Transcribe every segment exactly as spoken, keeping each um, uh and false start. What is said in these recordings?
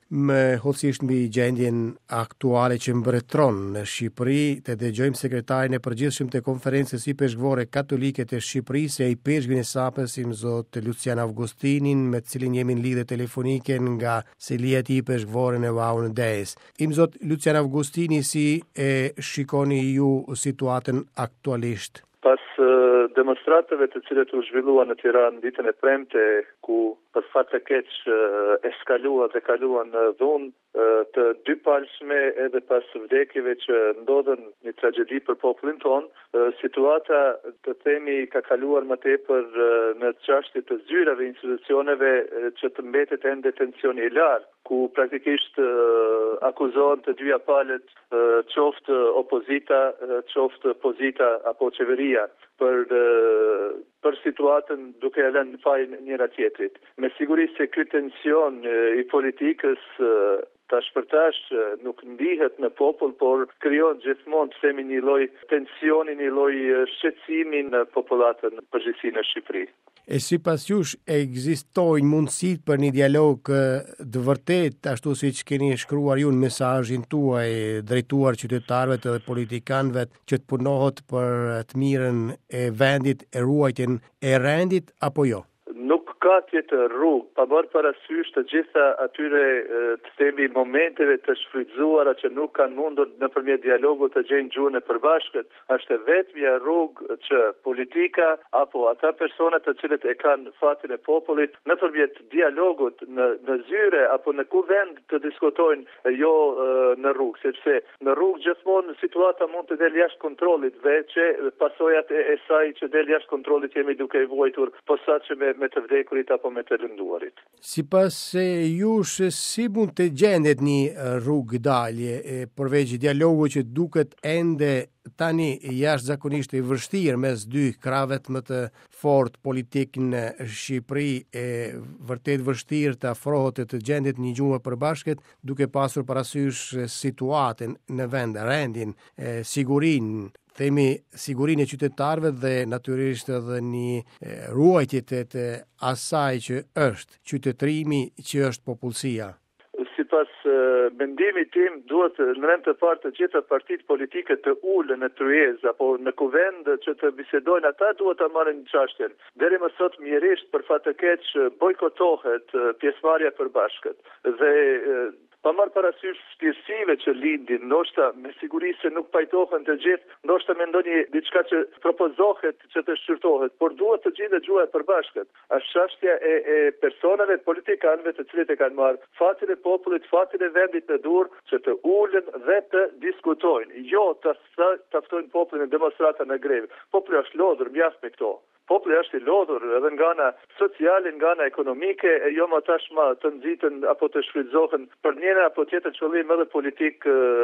më hollësisht mbi gjendjen aktuale që mbretëron në Shqipëri, të dëgjojmë sekretarin e përgjithshëm të Konferencës së Peshqvorë Katolike të Shqipërisë e i peshqvin e sapësim zot Lucian Augustinin, me të cilin jemi në lidhje telefonike nga selia e tij peshqvore në Vaun Des. Im zot Lucian Augustini, si e shikoni ju situatën aktualisht? Pas uh, demonstratave të cilat u zhvilluan në Tiranë ditën e premte, ku për fat të keq uh, eskaluan dhe kaluan në uh, dhunë uh, të dy palshme edhe pas vdekjeve që ndodhen një tragjedi për popullin ton, uh, situata të themi ka kaluar më tepër uh, në çështje të zyrave institucioneve uh, që të mbetet ende tensioni i lartë, ku praktikisht uh, akuzohen të dyja palët uh, qoftë opozita, uh, qoftë pozita apo qeveria për uh, për situatën duke e lënë fajin njëra tjetrit. Me siguri se ky tension uh, i politikës uh, tash për tash uh, nuk ndihet në popull, por krijon gjithmonë të themi një lloj tensioni, një lloj shqetësimi në popullatën përgjithësi në Shqipëri. E si pas jush, ekzistojnë mundësit për një dialog të vërtet, ashtu si që keni shkruar ju në mesazhin tuaj drejtuar qytetarëve dhe politikanëve që të punohet për të mirën e vendit, e ruajtjen e rendit, apo jo? Nuk ka tjetër rrugë, pa marrë parasysh të gjitha atyre të themi momenteve të shfrytzuara që nuk kanë mundur nëpërmjet dialogut të gjejnë gjuhën e përbashkët, është vetmja rrugë që politika apo ata persona të cilët e kanë fatin e popullit nëpërmjet dialogut në në zyre apo në kuvend të diskutojnë, jo në rrugë, sepse në rrugë gjithmonë situata mund të del jashtë kontrollit dhe që pasojat e, e saj që del jashtë kontrollit jemi duke i vuajtur posaçëm me, me të vdekurit apo me të lënduarit. Sipas jush, si mund të gjendet një rrugë dalje e përveç dialogut që duket ende tani jashtëzakonisht i vështirë mes dy kravet më të fort politik në Shqipëri, e vërtet vështirë të afrohet të gjendet një gjuhë e përbashkët, duke pasur parasysh situatën në vend, rendin, e, sigurinë, themi sigurinë e qytetarëve dhe natyrisht edhe një ruajtje të asaj që është qytetërimi, që është popullsia. Sipas uh, mendimit tim, duhet në rend të parë të gjitha partitë politike të ulën në tryezë apo në kuvend që të bisedojnë, ata duhet ta marrin çështjen. Deri më sot mjerisht për fat të keq bojkotohet uh, pjesëmarrja e përbashkët dhe uh, pa marrë parasysh shtirësive që lindin, ndoshta me siguri se nuk pajtohen të gjithë, ndoshta me ndonjë diçka që propozohet që të shqyrtohet, por duhet të gjendet gjuha e përbashkët. Është çështja e, e personave politikanëve të cilët e kanë marrë fatin e popullit, fatin e vendit në dorë, që të ulen dhe të diskutojnë, jo të taftojnë popullin në demonstrata në grevë. Populli është lodhur mjaft me këto. Populli është i lodhur edhe nga ana sociale, nga ana ekonomike, e jo më tashmë të nxitën apo të shfrytëzohen për njëra apo tjetër qëllim edhe politik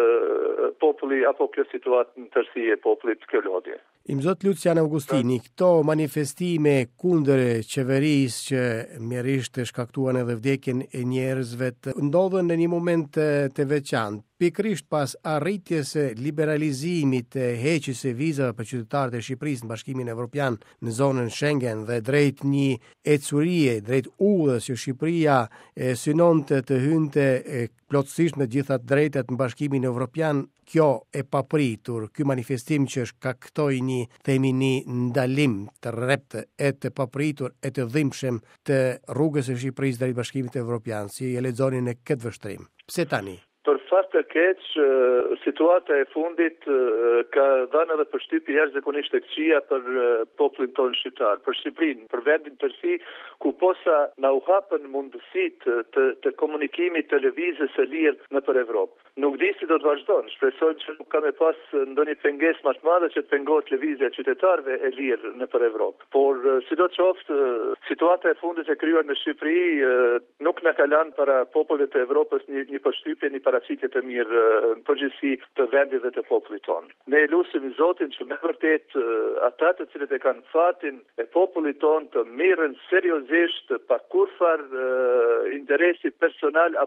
populli apo kjo situatë në tërësi e popullit, kjo lodhje. Im zot Lucian Augustini, këto manifestime kundër qeverisë që mjerisht shkaktuan edhe vdekjen e njerëzve ndodhen në një moment të veçantë, pikërisht pas arritjes së liberalizimit të heqjes së vizave për qytetarët e Shqipërisë në Bashkimin Evropian në zonën Schengen dhe drejt një ecurie, drejt udhës që Shqipëria e synonte të hynte plotësisht me gjitha drejtat në Bashkimin Evropian, kjo e papritur, ky manifestim që shkaktoi një themi një ndalim të rrept e të papritur e të dhimbshëm të rrugës së Shqipërisë drejt Bashkimit Evropian, si e lexoni në këtë vështrim. Pse tani? Për fat të keq, situata e fundit ka dhënë edhe përshtypje jashtëzakonisht të këqija për popullin tonë shqiptar, për Shqipërinë, për vendin tërësi, ku posa na u hapën mundësitë të, të komunikimit të lëvizjes së lirë nëpër Evropë. Nuk di si do të vazhdon, shpresoj që nuk ka me pas ndonjë pengesë më të madhe që të pengohet lëvizja e qytetarëve e lirë nëpër Evropë. Por sidoqoftë, situata e fundit e krijuar në Shqipëri nuk na ka lënë para popullit të Evropës një, një përshtypje, një paraqitje të mirë në përgjithësi të vendit dhe të popullit tonë. Ne lutim Zotin që me vërtet ata të cilët e kanë fatin e popullit tonë të merren seriozisht pa kurfar uh, interesi personal apo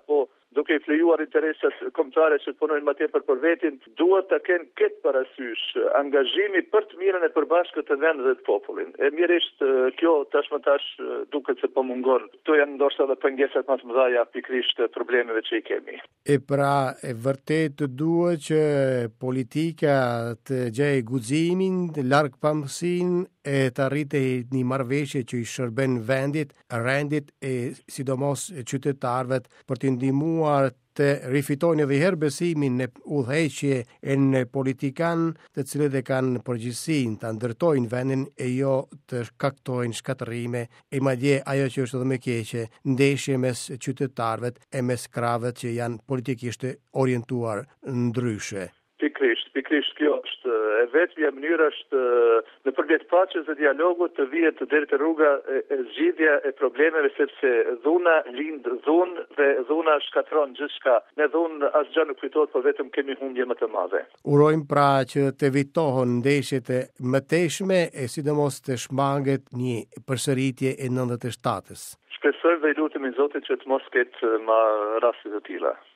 duke i flejuar interesat kombëtare që punojnë më tepër për vetin, duhet të kenë këtë parasysh angazhimi për të mirën e përbashkët të vendit dhe të popullin. E mirërisht kjo tashmë tash duket se po mungon. Kto janë ndoshta edhe pengesat më të mëdha pikërisht problemeve që i kemi. E pra e vërtet duhet që politika të gjejë guximin larg pamësin e të arrite një marrëveshje që i shërben vendit, rendit e sidomos qytetarëve për të ndihmuar të rifitojnë edhe herë besimin në udhëheqje e në politikan të cilët e kanë përgjegjësinë ta ndërtojnë vendin e jo të shkaktojnë shkatërrime e madje ajo që është edhe më keqe, ndeshje mes qytetarëve e mes krave që janë politikisht orientuar ndryshe. Pikrisht, pikrisht kjo është e vetmja mënyrë është nëpërmjet paqes dhe dialogut të vihet deri te rruga e, e zgjidhja e problemeve, sepse dhuna lind dhunë dhe dhuna shkatron gjithçka. Ne dhunë asgjë nuk fitohet, por vetëm kemi humbje më të madhe. Urojmë pra që të evitohen ndeshjet e mëtejshme e sidomos të shmanget një përsëritje e nëntëdhjetë e shtatës. Shpresoj dhe i lutemi Zotit që të mos ketë më raste të tilla.